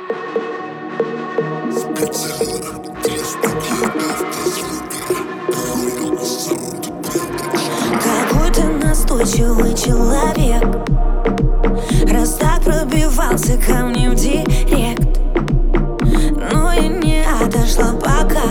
Какой ты настойчивый человек, раз так пробивался ко мне в директ. Но я не отошла пока,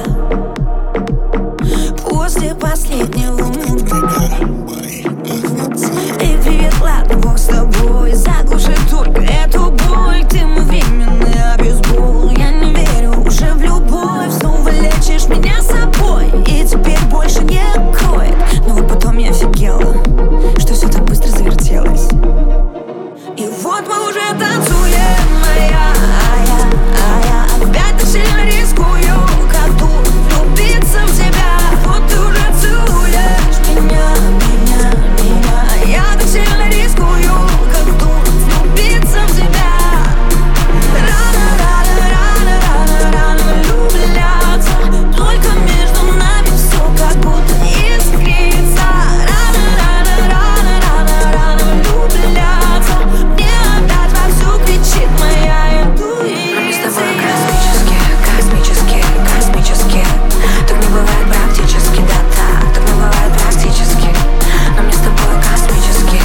после последнего мундира. Эй, привет, ладно, бог с тобой, заглуши только эту боль. Ты мой временный обезбол, я не верю уже в любовь. Снова лечишь меня собой, и теперь больше не кроет. Но вот потом я офигела, что все так быстро завертелось. И вот мы уже танцуем, а я опять так сильно рискую, как тут влюбиться в тебя. Вот ты уже целуешь меня. Я так сильно рискую, как тут влюбиться в тебя. Рано влюбляться, только между нами все как будто искрится. Рано влюбляться, мне опять вовсю кричит моя интуиция. Космически, так не бывает практически, да так не бывает практически. Но мне с тобой космически,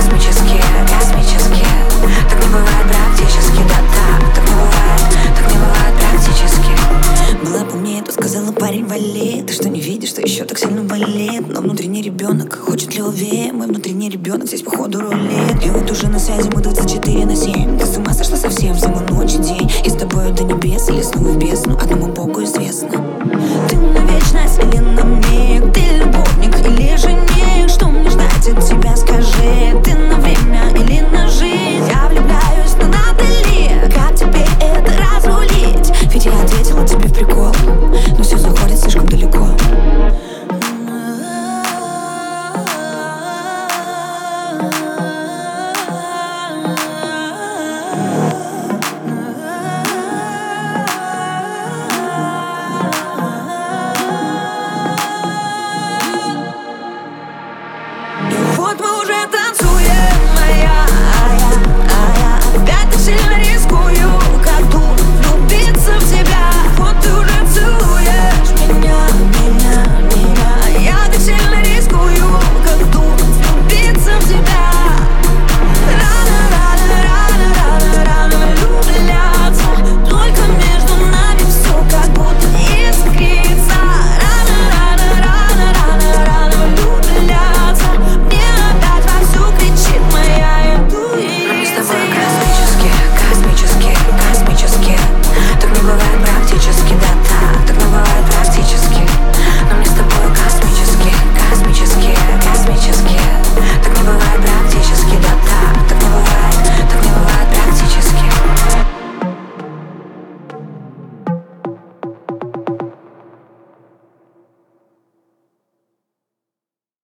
так не бывает практически, да так не бывает практически. Была бы мне, то сказала, парень, вали. Ты что, не видишь, что еще так сильно болит? Но внутренний ребенок хочет левее. Мой внутренний ребенок здесь походу рулит. И вот уже на связи мы 24/7. Ты с ума сошла совсем, взяла ночь и день. И с тобой до небес или снова в бездну, одному Богу известно. Ты на вечность или на миг? Ты любовник или жених? Что мне ждать от тебя, скажи? Ты на время или на жизнь? Я влюбляюсь, но надо ли? Как теперь это разрулить? Ведь я ответила тебе в прикол, но все заходит слишком далеко. Вот мы уже танцуем, а я опять так сильно рискую.